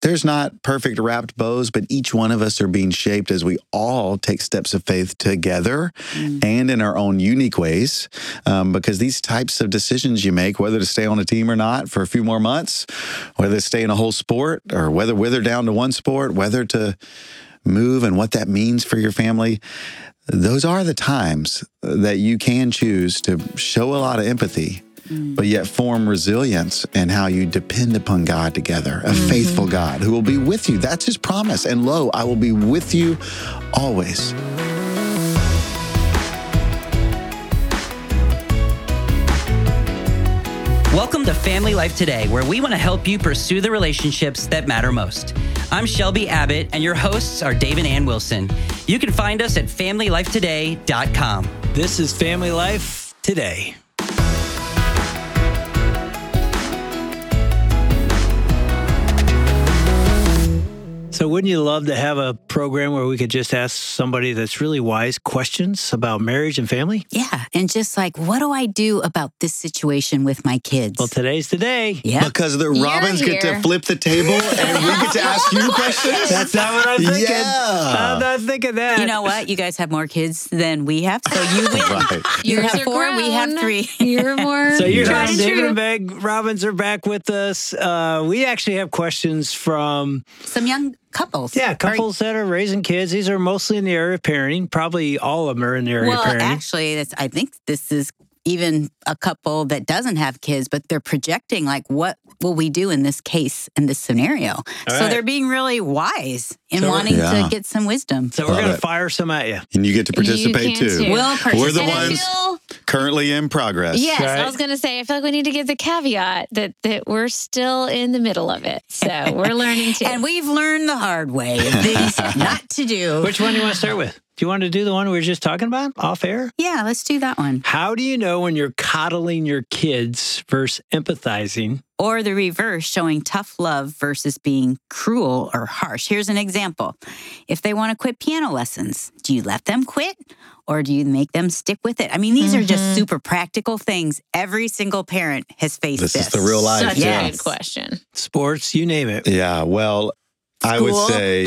there's not perfect wrapped bows, but each one of us are being shaped as we all take steps of faith together and in our own unique ways. Because these types of decisions you make, whether to stay on a team or not for a few more months, whether to stay in a whole sport or whether wither down to one sport, whether to move and what that means for your family, those are the times that you can choose to show a lot of empathy, but yet form resilience in how you depend upon God together, a faithful God who will be with you. That's his promise. And lo, I will be with you always. Welcome to Family Life Today, where we want to help you pursue the relationships that matter most. I'm Shelby Abbott, and your hosts are Dave and Ann Wilson. You can find us at FamilyLifeToday.com. This is Family Life Today. So wouldn't you love to have a program where we could just ask somebody that's really wise questions about marriage and family? Yeah, and just like, what do I do about this situation with my kids? Well, today's the day. Yeah. Because the Robins get to flip the table and we get to ask you questions? That's not what I'm thinking. Yeah. I'm not thinking that. You know what? You guys have more kids than we have, so you win. Right. You Yours have are 4, we have grown. 3. You're more. So you're tried on and David true. and Meg Robbins are back with us. We actually have questions from Some young couples. couples that are raising kids. These are mostly in the area of parenting. Probably all of them are in the area Well, of parenting. actually, I think this is even a couple that doesn't have kids, but they're projecting like, what will we do in this case, in this scenario? So right. they're being really wise in So- wanting Yeah. to get some wisdom. So we're Love going to it. fire some at you. And you get to participate You can too. too. We'll We're the And I ones feel- currently in progress. Yes, Right. I was going to say, I feel like we need to give the caveat that we're still in the middle of it. So we're learning too. And we've learned the hard way of things not to do. Which one do you want to start with? Do you want to do the one we were just talking about off air? Yeah, let's do that one. How do you know when you're coddling your kids versus empathizing? Or the reverse, showing tough love versus being cruel or harsh. Here's an example. If they want to quit piano lessons, do you let them quit or do you make them stick with it? I mean, these are just super practical things. Every single parent has faced this. This is the real life. Such Yes. a good question. Sports, you name it. Yeah, well, I would School. say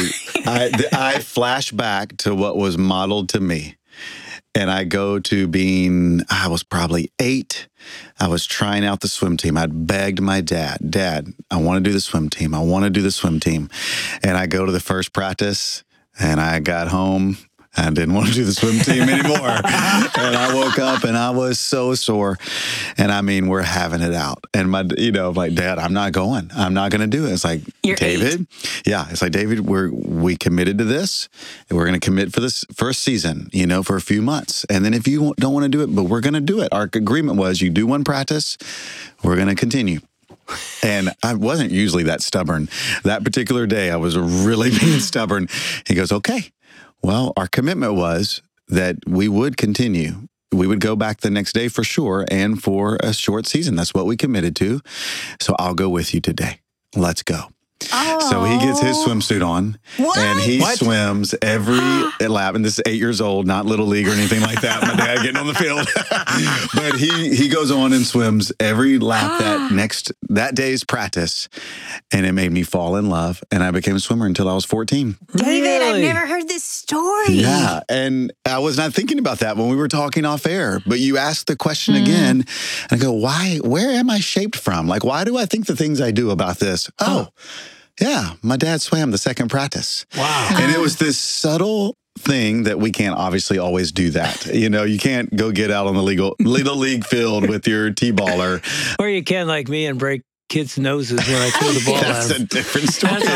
I flash back to what was modeled to me. And I go to I was probably 8. I was trying out the swim team. I'd begged my Dad, I want to do the swim team. I want to do the swim team. And I go to the first practice and I got home. I didn't want to do the swim team anymore. And I woke up and I was so sore. And I mean, we're having it out. And I'm like, Dad, I'm not going. I'm not going to do it. It's like, You're David. Yeah. It's like, David, we committed to this. And we're going to commit for this first season, for a few months. And then if you don't want to do it, but we're going to do it. Our agreement was you do one practice, we're going to continue. And I wasn't usually that stubborn. That particular day, I was really being stubborn. He goes, okay. Well, our commitment was that we would continue. We would go back the next day for sure and for a short season. That's what we committed to. So I'll go with you today. Let's go. Oh. So he gets his swimsuit on and he swims every lap. And this is 8 years old, not little league or anything like that. My dad getting on the field. But he goes on and swims every lap that day's practice. And it made me fall in love. And I became a swimmer until I was 14. David, I've Really? never heard this story. Yeah. And I was not thinking about that when we were talking off air. But you asked the question again. And I go, where am I shaped from? Like, why do I think the things I do about this? Oh. Yeah, my dad swam the second practice. Wow. And it was this subtle thing that we can't obviously always do that. You can't go get out on the little league field with your T-baller. Or you can, like me, and break kids' noses when I throw the ball That's at a them. different story. That's a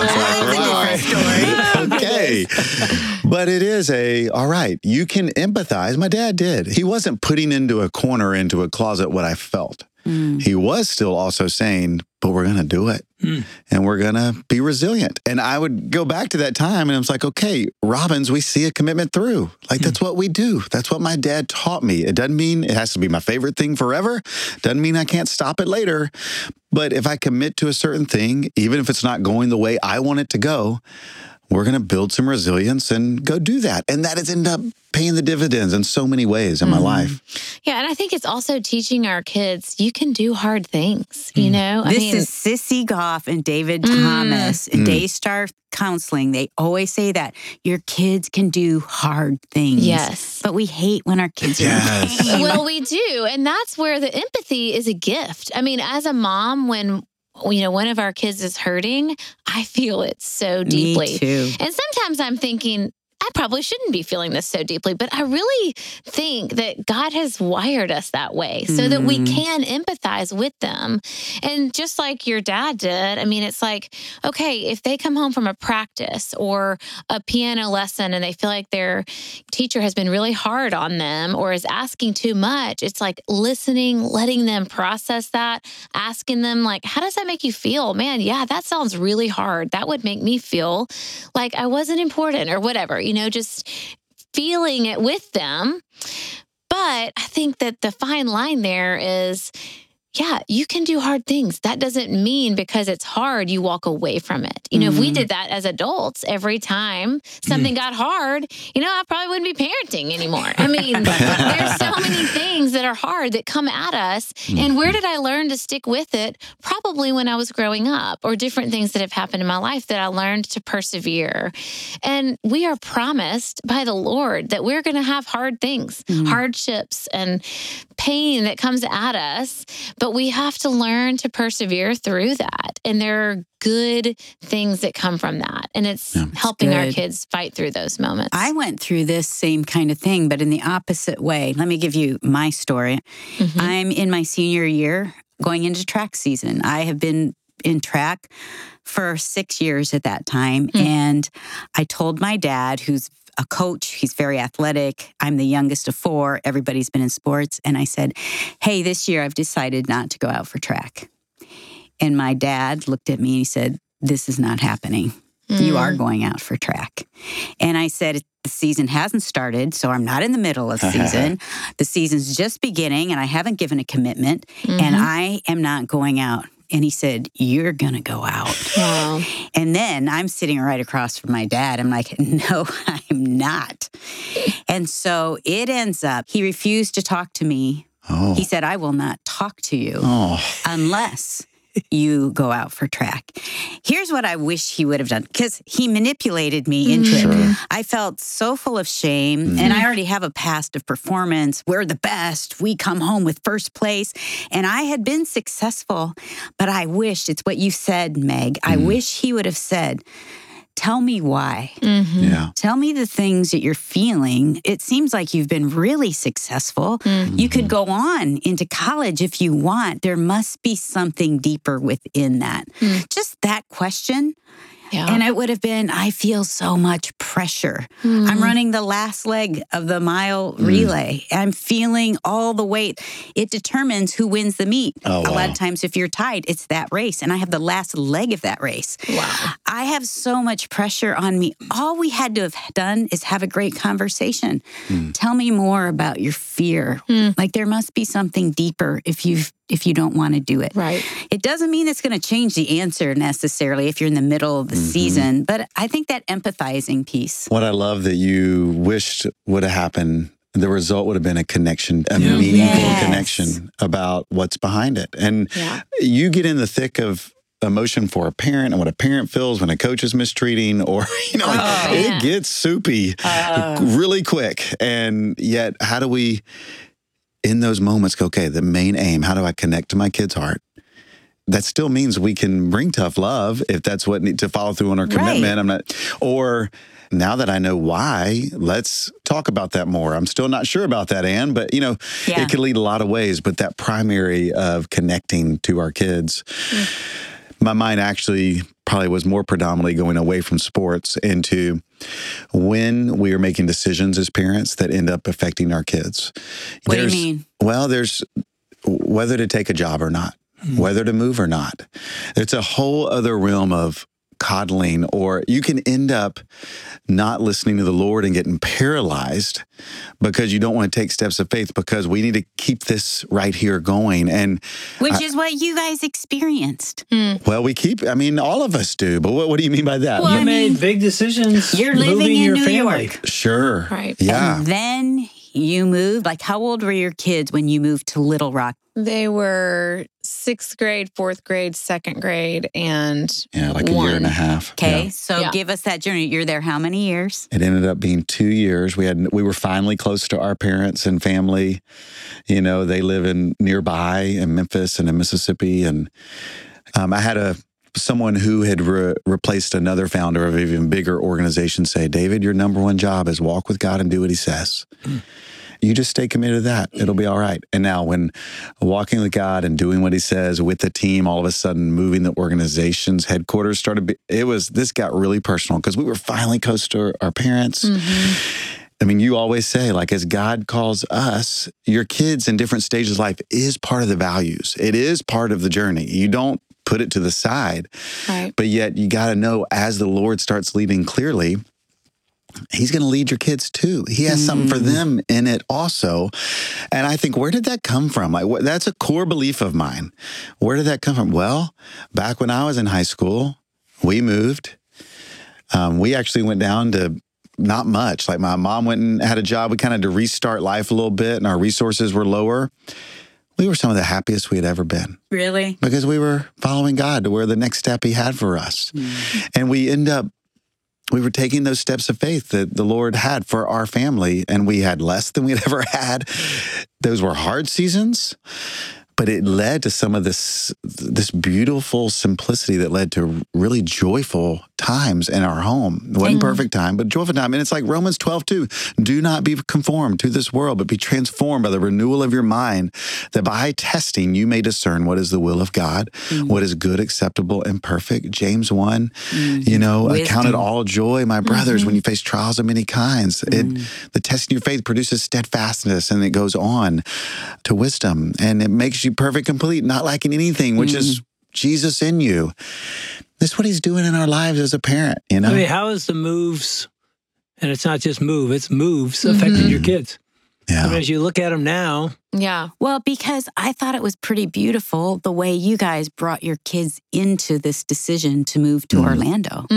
It sounds whole like, okay. But it is all right, you can empathize. My dad did. He wasn't putting into a corner, into a closet what I felt. He was still also saying, but we're going to do it. And we're going to be resilient. And I would go back to that time and I was like, okay, Robbins, we see a commitment through. Like, that's what we do. That's what my dad taught me. It doesn't mean it has to be my favorite thing forever. Doesn't mean I can't stop it later. But if I commit to a certain thing, even if it's not going the way I want it to go, we're going to build some resilience and go do that. And that has ended up paying the dividends in so many ways in my life. Yeah, and I think it's also teaching our kids you can do hard things, you know? This is Sissy Goff and David Thomas and Daystar Counseling. They always say that your kids can do hard things. Yes. But we hate when our kids are in pain. Well, we do. And that's where the empathy is a gift. I mean, as a mom, when one of our kids is hurting, I feel it so deeply. Me too. And sometimes I'm thinking, I probably shouldn't be feeling this so deeply, but I really think that God has wired us that way so that we can empathize with them. And just like your dad did, I mean, it's like, okay, if they come home from a practice or a piano lesson and they feel like their teacher has been really hard on them or is asking too much, it's like listening, letting them process that, asking them like, how does that make you feel? Man, yeah, that sounds really hard. That would make me feel like I wasn't important or whatever. Just feeling it with them. But I think that the fine line there is, yeah, you can do hard things. That doesn't mean because it's hard, you walk away from it. If we did that as adults, every time something got hard, I probably wouldn't be parenting anymore. I mean, there's so many things that are hard that come at us. And where did I learn to stick with it? Probably when I was growing up or different things that have happened in my life that I learned to persevere. And we are promised by the Lord that we're going to have hard things, hardships and pain that comes at us. But we have to learn to persevere through that. And there are good things that come from that. And it's helping our kids fight through those moments. I went through this same kind of thing, but in the opposite way. Let me give you my story. I'm in my senior year going into track season. I have been in track for 6 years at that time. And I told my dad, who's a coach, he's very athletic. I'm the youngest of 4. Everybody's been in sports. And I said, hey, this year I've decided not to go out for track. And my dad looked at me and he said, this is not happening. You are going out for track. And I said, the season hasn't started, so I'm not in the middle of the season. The season's just beginning and I haven't given a commitment and I am not going out. And he said, you're going to go out. Wow. And then I'm sitting right across from my dad. I'm like, no, I'm not. And so it ends up, he refused to talk to me. He said, I will not talk to you unless you go out for track. Here's what I wish he would have done, because he manipulated me into it. I felt so full of shame, and I already have a past of performance. We're the best. We come home with first place. And I had been successful, but I wished, it's what you said, Meg, I wish he would have said, tell me why. Tell me the things that you're feeling. It seems like you've been really successful. You could go on into college if you want. There must be something deeper within that. Just that question. And it would have been, I feel so much pressure. I'm running the last leg of the mile relay. I'm feeling all the weight. It determines who wins the meet. A lot of times if you're tied, it's that race. And I have the last leg of that race. I have so much pressure on me. All we had to have done is have a great conversation. Tell me more about your fear. Like there must be something deeper if you don't want to do it. Right. It doesn't mean it's going to change the answer necessarily if you're in the middle of the season, but I think that empathizing piece. What I love that you wished would have happened, the result would have been a connection, a meaningful connection about what's behind it. And you get in the thick of emotion for a parent and what a parent feels when a coach is mistreating or, it gets soupy really quick. And yet, how do we, in those moments, go, okay, the main aim, how do I connect to my kid's heart? That still means we can bring tough love if that's what need to follow through on our commitment. Or now that I know why, let's talk about that more. I'm still not sure about that, Ann, but it could lead a lot of ways. But that primary of connecting to our kids, my mind actually probably was more predominantly going away from sports into when we are making decisions as parents that end up affecting our kids. What do you mean? Well, there's whether to take a job or not, whether to move or not. It's a whole other realm of coddling, or you can end up not listening to the Lord and getting paralyzed because you don't want to take steps of faith, because we need to keep this right here going. And which is what you guys experienced. well, all of us do, but what do you mean by that? Well, you made big decisions. You're living moving in your New family. York. Sure. Right. Yeah. And then you moved. Like, how old were your kids when you moved to Little Rock? They were 6th grade, 4th grade, 2nd grade, and like a year and a half. Okay, Yeah. so give us that journey. You're there how many years? It ended up being 2 years. We were finally close to our parents and family. You know, they live nearby in Memphis and in Mississippi. And I had someone who had replaced another founder of an even bigger organization say, David, your number one job is walk with God and do what he says. You just stay committed to that. It'll be all right. And now when walking with God and doing what he says with the team, all of a sudden moving the organization's headquarters this got really personal because we were finally close to our parents. I mean, you always say, like, as God calls us, your kids in different stages of life is part of the values. It is part of the journey. You don't put it to the side. Right. But yet you got to know, as the Lord starts leading clearly, he's going to lead your kids too. He has something for them in it also. And I think, where did that come from? Like, that's a core belief of mine. Where did that come from? Well, back when I was in high school, we moved. We actually went down to not much. Like, my mom went and had a job. We kind of had to restart life a little bit, and our resources were lower. We were some of the happiest we had ever been. Really? Because we were following God to where the next step he had for us. And we were taking those steps of faith that the Lord had for our family, and we had less than we'd ever had. Those were hard seasons, but it led to some of this beautiful simplicity that led to really joyful times in our home. It wasn't perfect time, but joyful time. And it's like Romans 12:2. Do not be conformed to this world, but be transformed by the renewal of your mind, that by testing you may discern what is the will of God, what is good, acceptable, and perfect. James 1, count it all joy, my brothers, when you face trials of many kinds. The testing your faith produces steadfastness, and it goes on to wisdom, and it makes you perfect, complete, not lacking anything, which is Jesus in you. That's what he's doing in our lives as a parent, you know? I mean, how is the moves, and it's not just it's moves, affected your kids? Yeah. I mean, as you look at them now. Yeah. Well, because I thought it was pretty beautiful the way you guys brought your kids into this decision to move to Orlando.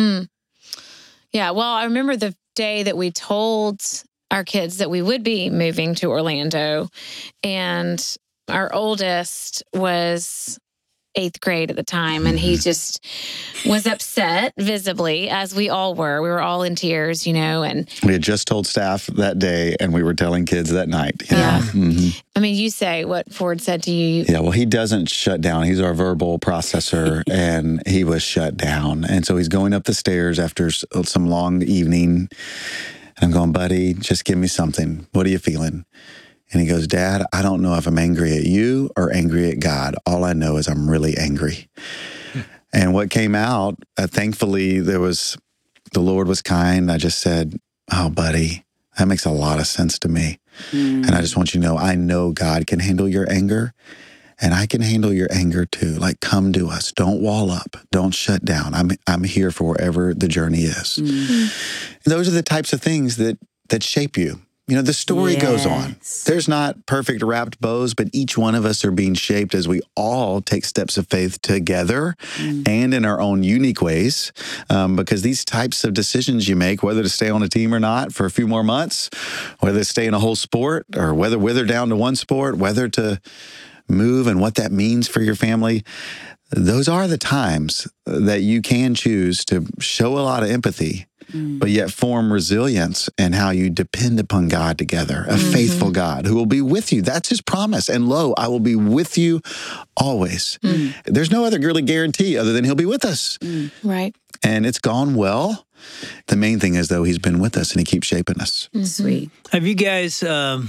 Yeah. Well, I remember the day that we told our kids that we would be moving to Orlando, and our oldest was 8th grade at the time, and he just was upset visibly, as we all were. We were all in tears, and we had just told staff that day, and we were telling kids that night. Yeah. I mean, you say what Ford said to you. Yeah, well, he doesn't shut down. He's our verbal processor, and he was shut down. And so he's going up the stairs after some long evening, and I'm going, buddy, just give me something. What are you feeling? And he goes, Dad, I don't know if I'm angry at you or angry at God. All I know is I'm really angry. And what came out, thankfully, the Lord was kind. I just said, oh, buddy, that makes a lot of sense to me. And I just want you to know, I know God can handle your anger, and I can handle your anger too. Like, come to us. Don't wall up. Don't shut down. I'm here for wherever the journey is. And those are the types of things that shape you. The story goes on. There's not perfect wrapped bows, but each one of us are being shaped as we all take steps of faith together and in our own unique ways. Because these types of decisions you make, whether to stay on a team or not for a few more months, whether to stay in a whole sport, or whether wither down to one sport, whether to move and what that means for your family, those are the times that you can choose to show a lot of empathy, but yet form resilience in how you depend upon God together, a faithful God who will be with you. That's his promise. And lo, I will be with you always. There's no other really guarantee other than he'll be with us. Right. And it's gone well. The main thing is, though, he's been with us and he keeps shaping us. Sweet. Have you guys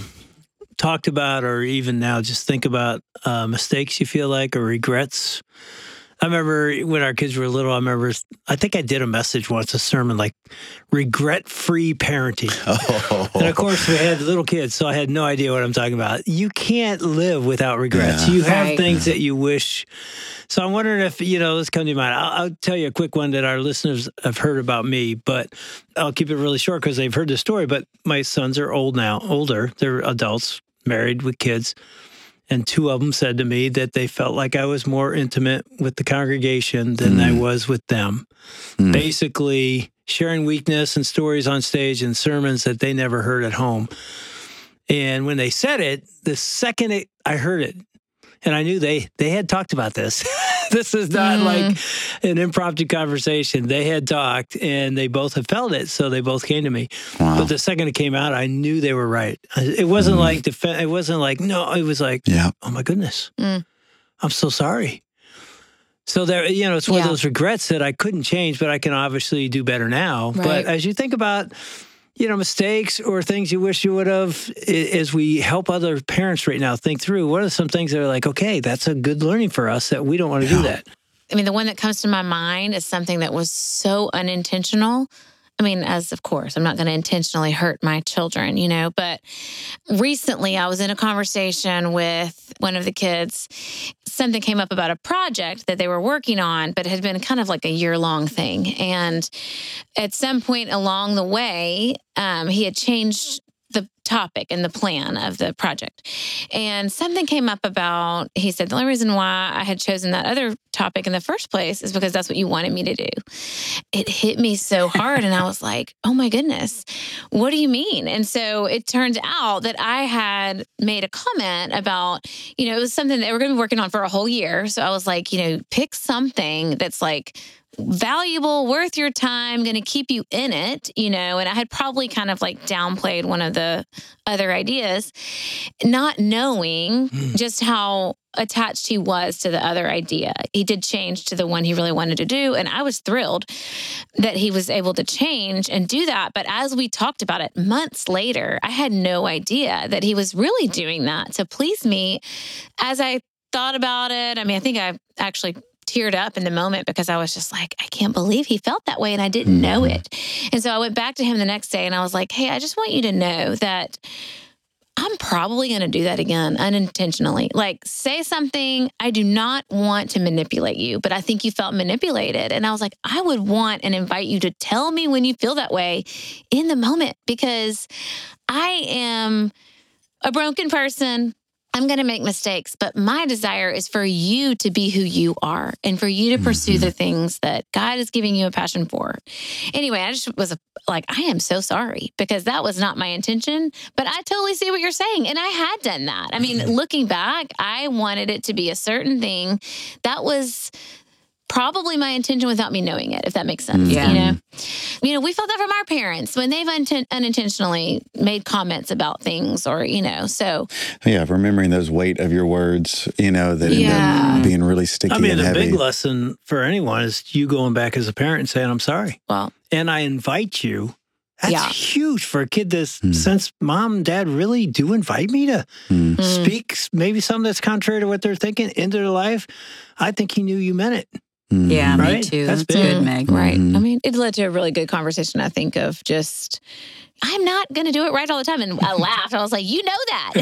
talked about, or even now just think about mistakes you feel like, or regrets I remember when our kids were little, I think I did a message once, a sermon like regret-free parenting. And of course, we had little kids, so I had no idea what I'm talking about. You can't live without regrets. Yeah. You have things that you wish. So I'm wondering if, this comes to mind. I'll tell you a quick one that our listeners have heard about me, but I'll keep it really short because they've heard the story. But my sons are older. They're adults, married with kids. And two of them said to me that they felt like I was more intimate with the congregation than I was with them. Basically, sharing weakness and stories on stage and sermons that they never heard at home. And when they said it, the second I heard it, and I knew they had talked about this. This is not like an impromptu conversation. They had talked, and they both have felt it, so they both came to me. Wow. But the second it came out, I knew they were right. It wasn't like it wasn't like no. It was like, oh my goodness, I'm so sorry. So there, it's one of those regrets that I couldn't change, but I can obviously do better now. Right. But as you think about mistakes or things you wish you would have, as we help other parents right now think through, what are some things that are like, okay, that's a good learning for us that we don't want to do that? I mean, the one that comes to my mind is something that was so unintentional. I mean, of course, I'm not going to intentionally hurt my children, but recently I was in a conversation with one of the kids. Something came up about a project that they were working on, but it had been kind of like a year-long thing. And at some point along the way, he had changed the topic and the plan of the project. And something came up about, he said, the only reason why I had chosen that other topic in the first place is because that's what you wanted me to do. It hit me so hard. And I was like, oh my goodness, what do you mean? And so it turns out that I had made a comment about, it was something that we're going to be working on for a whole year. So I was like, pick something that's like valuable, worth your time, going to keep you in it, and I had probably kind of like downplayed one of the other ideas, not knowing just how attached he was to the other idea. He did change to the one he really wanted to do, and I was thrilled that he was able to change and do that. But as we talked about it months later, I had no idea that he was really doing that to please me. As I thought about it, I think I actually teared up in the moment because I was just like, I can't believe he felt that way and I didn't know it. And so I went back to him the next day and I was like, hey, I just want you to know that I'm probably going to do that again unintentionally. Like, say something, I do not want to manipulate you, but I think you felt manipulated. And I was like, I would want and invite you to tell me when you feel that way in the moment, because I am a broken person. I'm going to make mistakes, but my desire is for you to be who you are and for you to pursue the things that God is giving you a passion for. Anyway, I just was like, I am so sorry because that was not my intention, but I totally see what you're saying. And I had done that. I mean, looking back, I wanted it to be a certain thing that was probably my intention without me knowing it, if that makes sense. Yeah. We felt that from our parents when they've unintentionally made comments about things or, so. Yeah, remembering those weight of your words, that end up being really sticky and heavy. The big lesson for anyone is you going back as a parent and saying, I'm sorry. Well, and I invite you. That's huge for a kid to sense, Mom and Dad really do invite me to speak maybe something that's contrary to what they're thinking into their life. I think he knew you meant it. Yeah, right? Me too. That's good, Meg. Right. It led to a really good conversation, I think, of just, I'm not going to do it right all the time. And I laughed. I was like, you know that.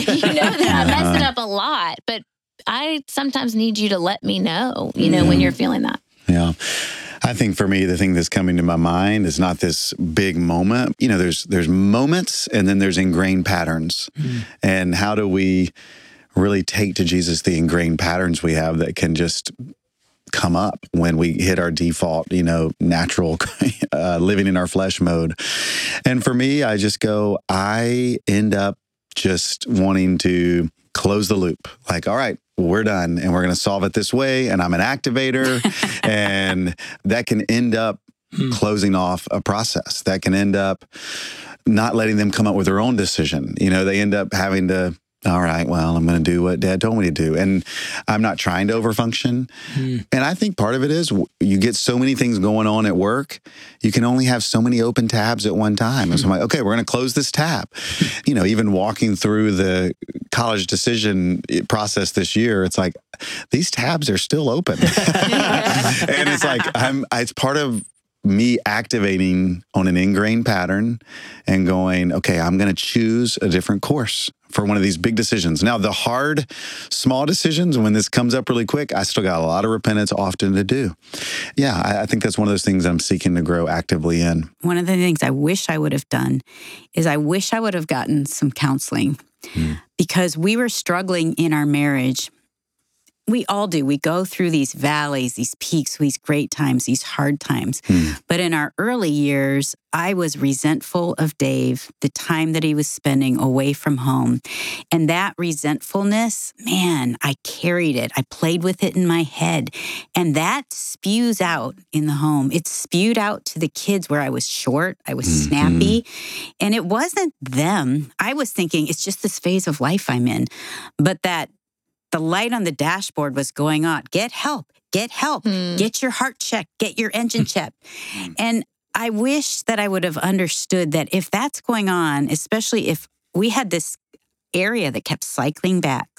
I mess it up a lot. But I sometimes need you to let me know, when you're feeling that. Yeah. I think for me, the thing that's coming to my mind is not this big moment. There's moments and then there's ingrained patterns. And how do we really take to Jesus the ingrained patterns we have that can just come up when we hit our default, natural living in our flesh mode. And for me, I end up just wanting to close the loop. Like, all right, we're done and we're going to solve it this way. And I'm an activator. And that can end up closing off a process. That can end up not letting them come up with their own decision. They end up having to all right, well, I'm going to do what Dad told me to do. And I'm not trying to overfunction. And I think part of it is you get so many things going on at work, you can only have so many open tabs at one time. And so I'm like, okay, we're going to close this tab. Even walking through the college decision process this year, it's like, these tabs are still open. And it's like, it's part of me activating on an ingrained pattern and going, okay, I'm going to choose a different course for one of these big decisions. Now, the hard, small decisions, when this comes up really quick, I still got a lot of repentance often to do. Yeah, I think that's one of those things I'm seeking to grow actively in. One of the things I wish I would have done is I wish I would have gotten some counseling because we were struggling in our marriage. We all do. We go through these valleys, these peaks, these great times, these hard times. But in our early years, I was resentful of Dave, the time that he was spending away from home. And that resentfulness, man, I carried it. I played with it in my head. And that spews out in the home. It spewed out to the kids where I was short, I was snappy. And it wasn't them. I was thinking, it's just this phase of life I'm in. But that the light on the dashboard was going on. Get help, get your heart checked, get your engine checked. And I wish that I would have understood that if that's going on, especially if we had this area that kept cycling back.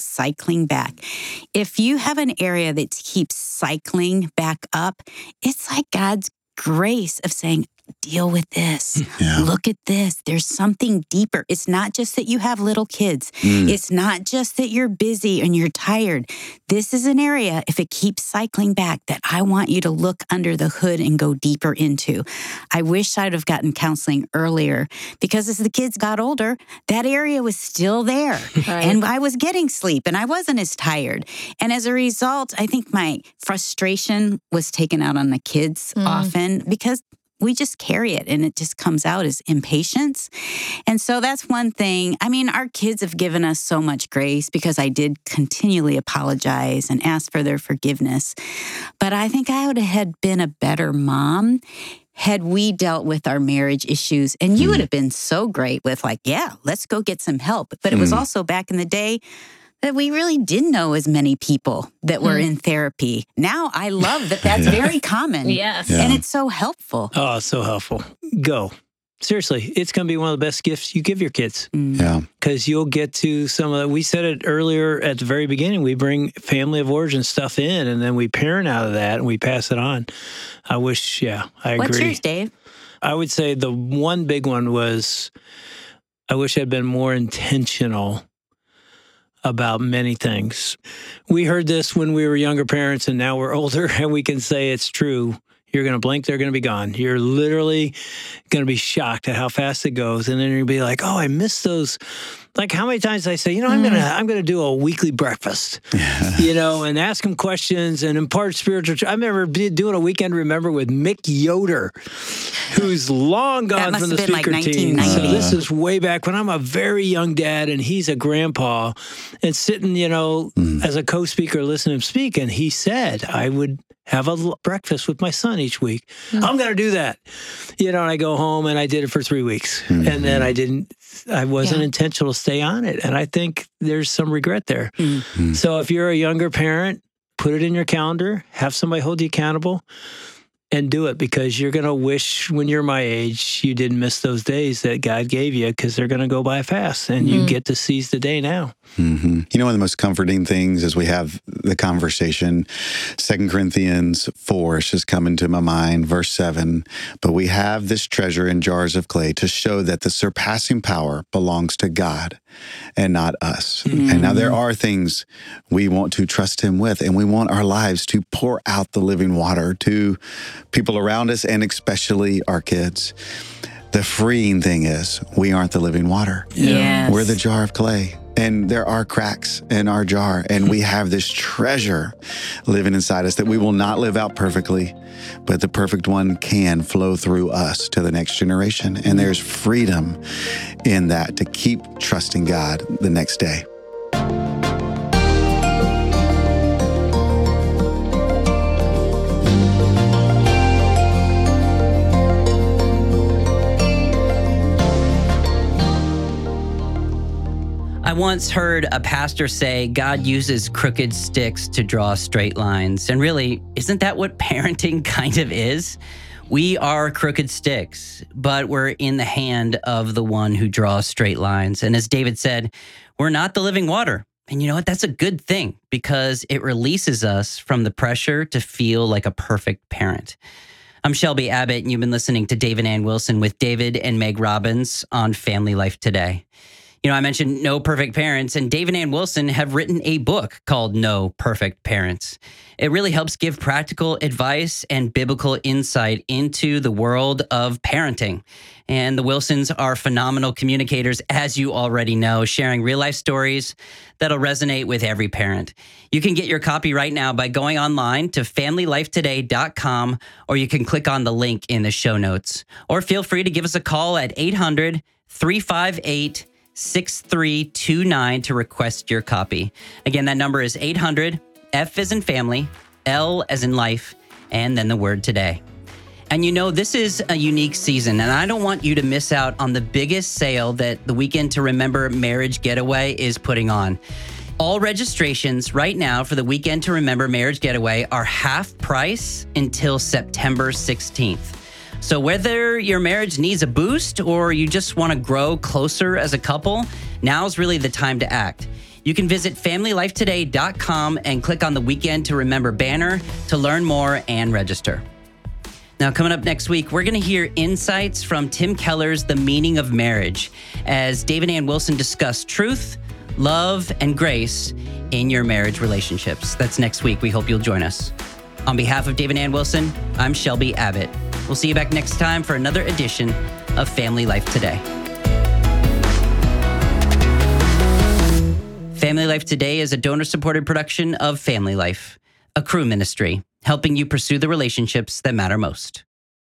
If you have an area that keeps cycling back up, it's like God's grace of saying, deal with this. Yeah. Look at this. There's something deeper. It's not just that you have little kids. It's not just that you're busy and you're tired. This is an area, if it keeps cycling back, that I want you to look under the hood and go deeper into. I wish I'd have gotten counseling earlier because as the kids got older, that area was still there. Right. And I was getting sleep and I wasn't as tired. And as a result, I think my frustration was taken out on the kids often because we just carry it and it just comes out as impatience. And so that's one thing. I mean, our kids have given us so much grace because I did continually apologize and ask for their forgiveness. But I think I would have been a better mom had we dealt with our marriage issues. And you would have been so great with like, yeah, let's go get some help. But it was also back in the day that we really didn't know as many people that were in therapy. Now I love that that's very common. Yes. Yeah. And it's so helpful. Oh, so helpful. Go. Seriously, it's going to be one of the best gifts you give your kids. Yeah. Because you'll get to some of the, we said it earlier at the very beginning, we bring family of origin stuff in and then we parent out of that and we pass it on. I wish, I agree. What's yours, Dave? I would say the one big one was, I wish I'd been more intentional about many things. We heard this when we were younger parents and now we're older and we can say it's true. You're going to blink, they're going to be gone. You're literally going to be shocked at how fast it goes. And then you're going to be like, oh, I missed those. Like how many times I say, I'm going to do a weekly breakfast, and ask them questions and impart spiritual. I remember doing a weekend remember with Mick Yoder, who's long gone from the speaker team. So this is way back when I'm a very young dad and he's a grandpa and sitting, as a co-speaker, listening to him speak. And he said, I would have a breakfast with my son each week. I'm going to do that. And I go home and I did it for 3 weeks. And then I wasn't intentional to stay on it. And I think there's some regret there. So if you're a younger parent, put it in your calendar, have somebody hold you accountable and do it because you're going to wish when you're my age, you didn't miss those days that God gave you because they're going to go by fast and you get to seize the day now. One of the most comforting things as we have the conversation, 2 Corinthians 4 is just coming to my mind, verse 7, but we have this treasure in jars of clay to show that the surpassing power belongs to God and not us. And now there are things we want to trust him with, and we want our lives to pour out the living water to people around us and especially our kids. The freeing thing is we aren't the living water. Yes. We're the jar of clay. And there are cracks in our jar. And we have this treasure living inside us that we will not live out perfectly, but the perfect one can flow through us to the next generation. And there's freedom in that to keep trusting God the next day. I once heard a pastor say God uses crooked sticks to draw straight lines. And really, isn't that what parenting kind of is? We are crooked sticks, but we're in the hand of the one who draws straight lines. And as David said, we're not the living water. And you know what? That's a good thing because it releases us from the pressure to feel like a perfect parent. I'm Shelby Abbott, and you've been listening to Dave and Ann Wilson with David and Meg Robbins on Family Life Today. You know, I mentioned No Perfect Parents, and Dave and Ann Wilson have written a book called No Perfect Parents. It really helps give practical advice and biblical insight into the world of parenting. And the Wilsons are phenomenal communicators, as you already know, sharing real-life stories that'll resonate with every parent. You can get your copy right now by going online to FamilyLifeToday.com, or you can click on the link in the show notes. Or feel free to give us a call at 800-358-6329 to request your copy. Again, that number is 800, F as in family, L as in life, and then the word today. And you know, this is a unique season, and I don't want you to miss out on the biggest sale that the Weekend to Remember Marriage Getaway is putting on. All registrations right now for the Weekend to Remember Marriage Getaway are half price until September 16th. So whether your marriage needs a boost or you just want to grow closer as a couple, now's really the time to act. You can visit FamilyLifeToday.com and click on the Weekend to Remember banner to learn more and register. Now, coming up next week, we're going to hear insights from Tim Keller's The Meaning of Marriage as Dave and Ann Wilson discuss truth, love, and grace in your marriage relationships. That's next week. We hope you'll join us. On behalf of Dave and Ann Wilson, I'm Shelby Abbott. We'll see you back next time for another edition of Family Life Today. Family Life Today is a donor-supported production of Family Life, a Cru ministry, helping you pursue the relationships that matter most.